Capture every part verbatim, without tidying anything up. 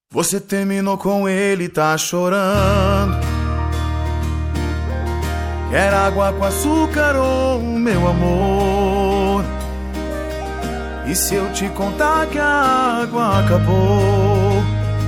Você terminou com ele, tá chorando. Quer água com açúcar, oh, meu amor? E se eu te contar que a água acabou?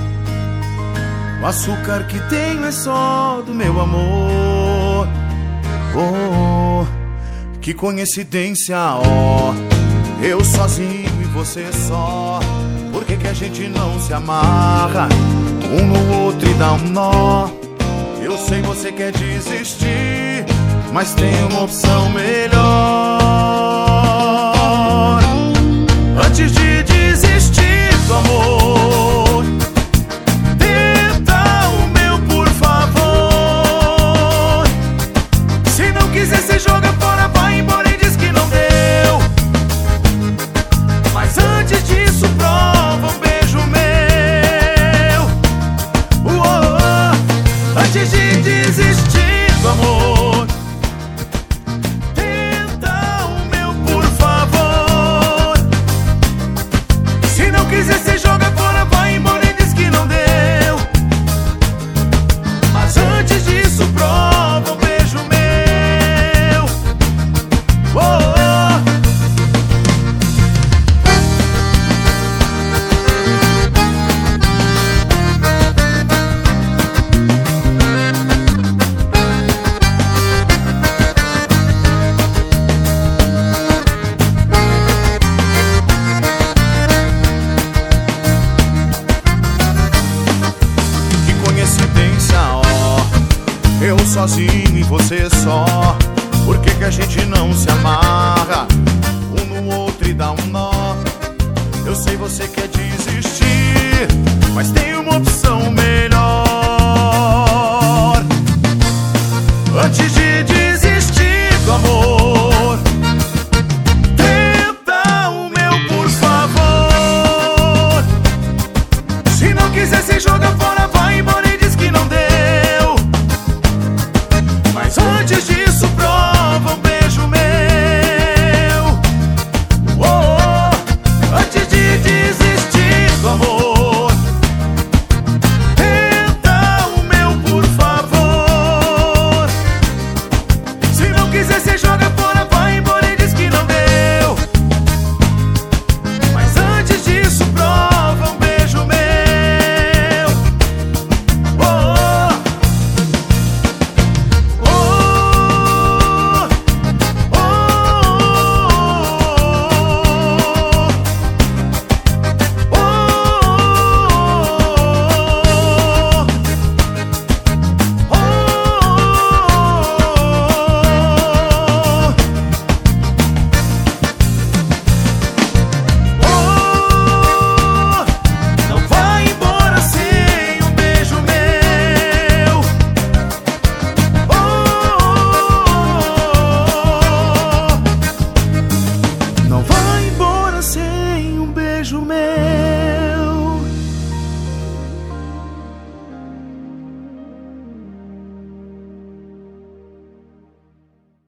O açúcar que tenho é só do meu amor. Oh, que coincidência, ó. Eu sozinho e você só. Por que que a gente não se amarra um no outro e dá um nó? Eu sei você quer desistir, mas tem uma opção melhor. Antes de desistir do amor, tenta o meu, por favor. Se não quiser, você joga fora, vai embora e diz que não deu. Mas antes disso, prova um beijo meu. Uou, antes de desistir do amor, tenta o meu, por favor. Se não quiser, você joga fora, vai embora e diz que não deu. Mas antes disso, prova um beijo meu. Uou, eu sozinho e você só. Por que que a gente não se amarra um no outro e dá um nó? Eu sei você quer desistir, mas tem uma opção melhor. Antes de desistir do amor, tenta o meu, por favor. Se não quiser, você joga fora, vai embora e diz que não deu. Mas antes disso, prova um beijo meu. Oh, antes de desistir do amor, tenta o meu, por favor. Se não quiser, você joga fora, vai embora e diz que não deu. Mas antes disso, prova um beijo meu. Oh, não vai embora sem um beijo meu.